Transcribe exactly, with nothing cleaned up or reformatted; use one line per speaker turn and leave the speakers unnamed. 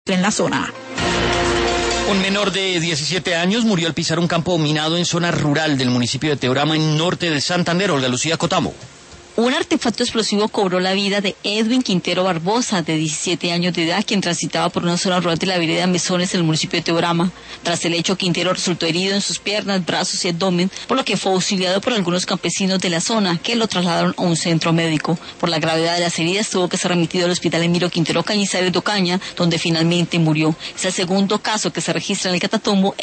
en la zona.
Un menor de diecisiete años murió al pisar un campo minado en zona rural del municipio de Teorama, en norte de Santander. Olga Lucía Cotamo.
Un artefacto explosivo cobró la vida de Edwin Quintero Barbosa, de diecisiete años de edad, quien transitaba por una zona rural de la vereda Mesones en el municipio de Teorama. Tras el hecho, Quintero resultó herido en sus piernas, brazos y abdomen, por lo que fue auxiliado por algunos campesinos de la zona, que lo trasladaron a un centro médico. Por la gravedad de las heridas, tuvo que ser remitido al hospital Emiro Quintero Cañizares de Ocaña, donde finalmente murió. Es el segundo caso que se registra en el Catatumbo